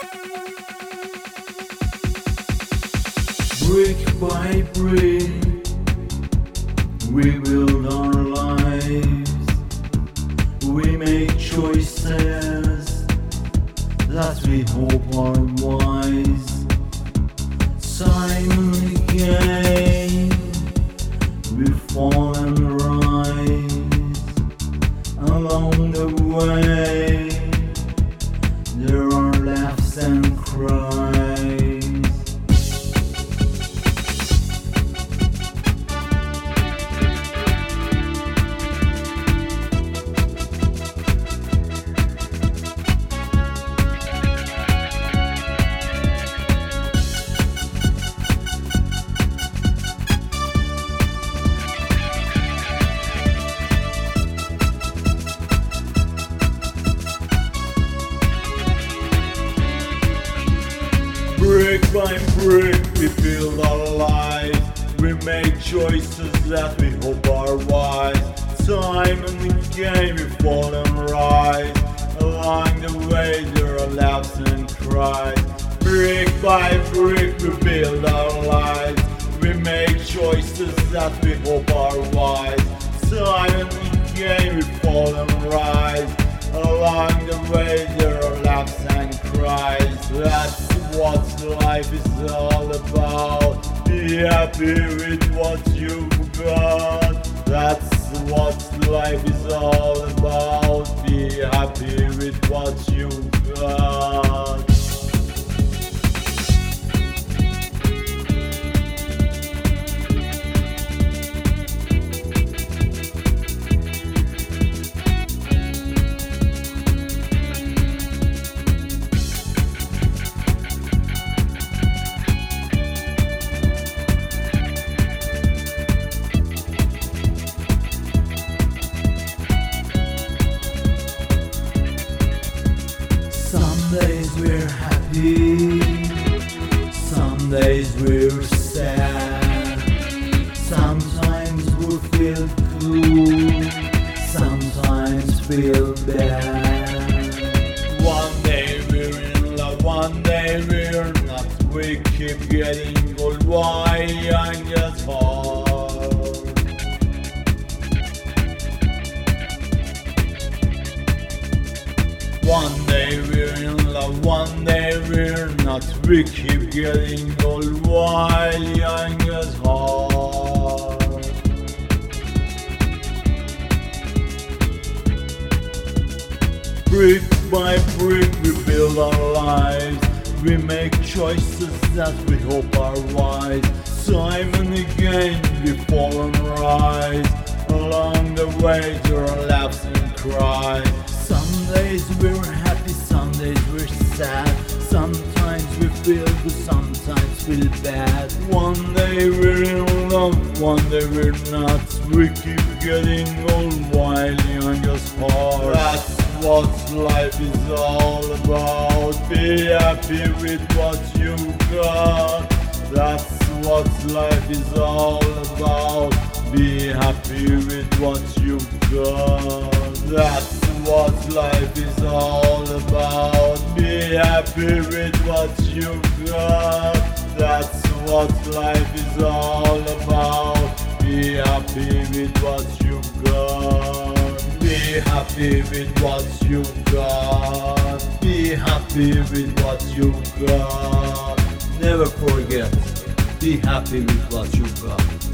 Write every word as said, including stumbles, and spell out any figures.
Brick by brick, we build our lives. We make choices that we hope are wise. Time and again, we fall and rise. Along the way, there are laughs and cries. Brick by brick, we build our lives. We make choices that we hope are wise. Time and again, we fall and rise. Along the way, there are laughs and cries. Brick by brick, we build our lives. We make choices that we hope are wise. Time and again, we fall and rise. Along the way, there are laughs and cries. That's what life is all about. Be happy with what you've got. That's what life is all about. Be happy with what you've got. Some days we're happy, some days we're sad. Sometimes we feel cool, sometimes feel bad. One day we're in love, one day we're not. We keep getting old, why young gets hard. One day we're in love, one day we're not. We keep getting old while young is hard. Brick by brick we build our lives. We make choices that we hope are wise. Time and again we fall and rise. Along the way there are laughs and cries. Some days we're happy, some days we're sad. Sometimes we feel good, sometimes feel bad. One day we're in love, one day we're not. We keep getting old while young is hard. That's what life is all about. Be happy with what you got. That's what life is all about. Be happy with what you got. That's what life is all about. Be happy with what you got. That's what life is all about. Be happy with what you got. Be happy with what you got. Be happy with what you got. Never forget, be happy with what you got.